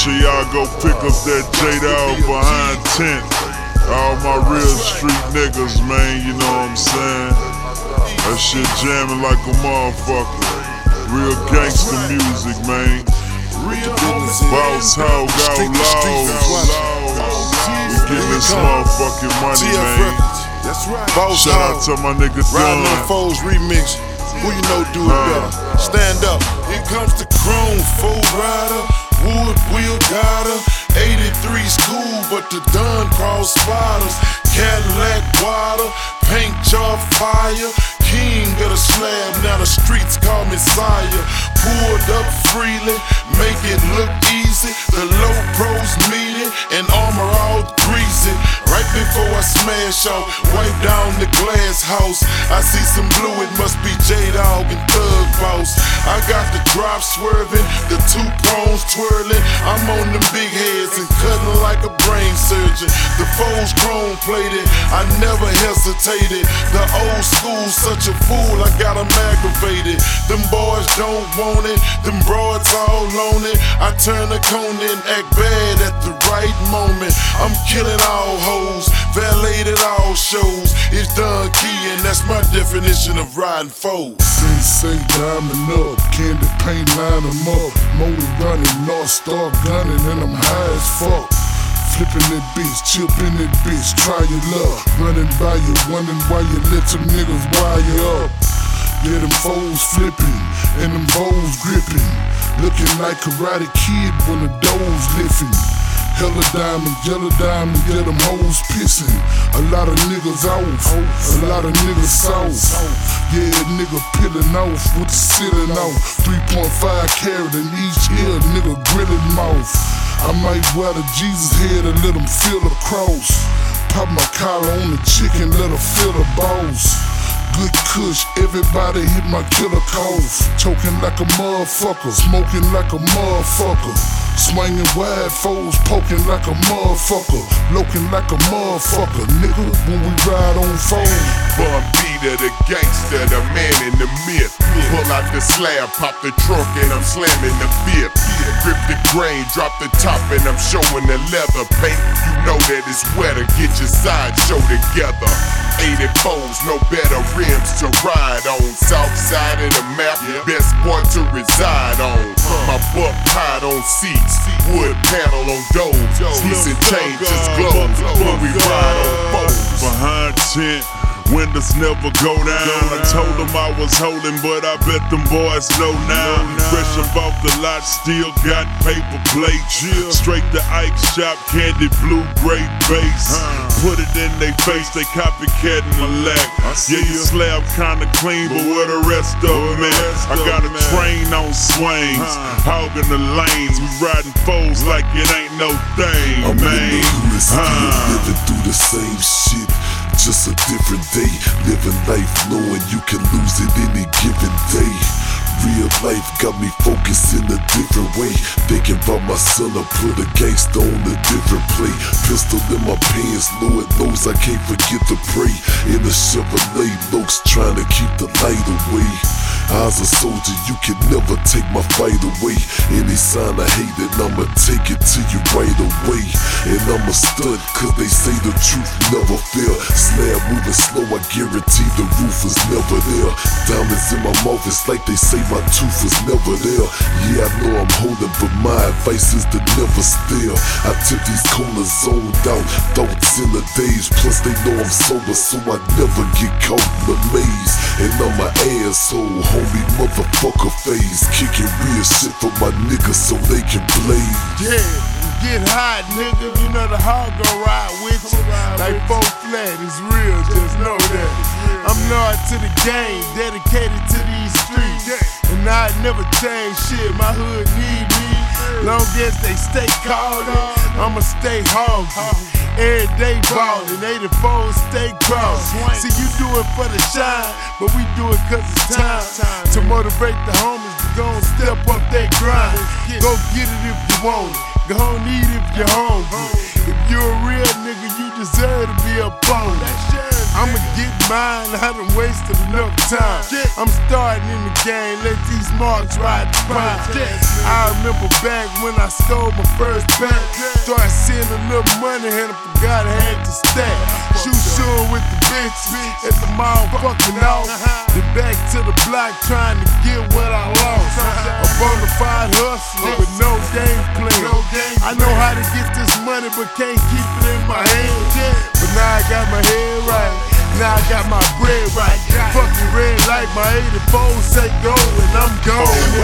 sure y'all go pick up that J-Dog behind tent. All my real street niggas, man, you know what I'm saying? That shit jamming like a motherfucker. Real gangster music, man. Boss Hog Outlaws. We getting this motherfucking money, man. Shout out to my nigga Riding Dunn. on Foes remix. Who you know do it better? Stand up. Here comes the chrome full rider. Wood wheel got her. 83's cool, but the Dunn cross spiders. Cadillac water, paint job fire. King of the slab, now the streets call me sire. Pulled up freely, make it look easy. The low pros meeting and armor all greasy. Right before I smash out, wipe down the glass house. I see some blue, it must be J-Dog and Thug Boss. I got the drop swerving, the two prongs twirling. I'm on them big heads and cutting like a brain surgeon. The foes chrome plated, I never hesitated. The old school, such a fool, I got 'em aggravated. Them boys don't want it, them broads all on it. I turn a cone and act bad at the right moment. I'm killing all hoes, valeted all shows. It's Dunn Key and that's my definition of riding foes. Sensei diamond up, candy paint line 'em up. Motor running, North Star gunning, and I'm high as fuck. Flipping that bitch, chipping that bitch, try your luck. Running by you, wondering why you let some niggas wire you up. Yeah, them foes flipping, and them foes gripping. Looking like Karate Kid when the doors lifting. Hella diamond, yellow diamond, yeah, them hoes pissing. A lot of niggas off, a lot of niggas soft. Yeah, nigga peeling off with the ceiling off. 3.5 carat in each ear, nigga grilling mouth. I might wear the Jesus head and let him feel the cross. Pop my collar on the chicken, let her feel the balls. Good kush, everybody hit my killer cough. Choking like a motherfucker, smoking like a motherfucker. Swinging wide foes, poking like a motherfucker. Loking like a motherfucker, nigga, when we ride on foes. Bun Beater, the gangster, the man in the myth. Pull out the slab, pop the trunk, and I'm slamming the fifth. Grip the grain, drop the top, and I'm showing the leather paint. You know that it's wetter, get your sideshow together. 84s, no better rims to ride on. South side of the map, best point to reside on. My buck hide on seats, wood panel on doors. He's and chain just glows when we ride on foes. Behind tent, windows never go down. I told them I was holding, but I bet them boys know now. Fresh up off the lot, still got paper plates. Straight to Ike shop, candy blue, great base. Put it in they face, they copycatting the lack. Yeah, your slab kinda clean, but where the rest of them at? I got a train on swings, hogging the lanes. We riding foes like it ain't no thing, I'm man. in the hood still living through the same shit. Just a different day, living life knowing you can lose it any given day. Real life got me focused in a different way. Thinking about my son, I put a gangster on a different play. Pistol in my pants, Lord knows I can't forget to pray. In a Chevrolet, looks trying to keep the light away. I was a soldier, you can never take my fight away. Any sign of hate, and I'ma take it to you right away. And I'ma stunt, cause they say the truth never fail. Slab moving slow, I guarantee the roof is never there. Diamonds in my mouth, it's like they say my tooth was never there. Yeah, I know I'm holding, but my advice is to never stare. I tip these corners zoned out, thoughts in the days. Plus they know I'm sober, so I never get caught in the maze. And I'm an asshole, homie, motherfucker phase. Kicking real shit for my niggas so they can blaze. Yeah, get hot, nigga. You know the hog gon' ride with you. Like 4 flat, it's real, just know that. I'm loyal to the game, dedicated to these streets. And I never change shit, my hood need me. Long as they stay called up, I'ma stay hungry. Every day ballin', 84 stay cross. See, you do it for the shine, but we do it cause it's time to motivate the homies to go and step up their grind. Go get it if you want it, go and eat if you're hungry. If you're a real nigga, you deserve to be a bone. I'ma get mine, I done wasted enough time. I'm starting in the game, let these marks ride the pine. I remember back when I stole my first pack. Started seeing a little money and I forgot I had to stack. Shoot sure with the bitch at the motherfucking house. Then back to the block trying to get what I lost. A bonafide hustler with no game plan. I know how to get this money but can't keep it in my hand. But now I got my head right, now I got my bread right. Fucking red light, my 84 say go and I'm gone.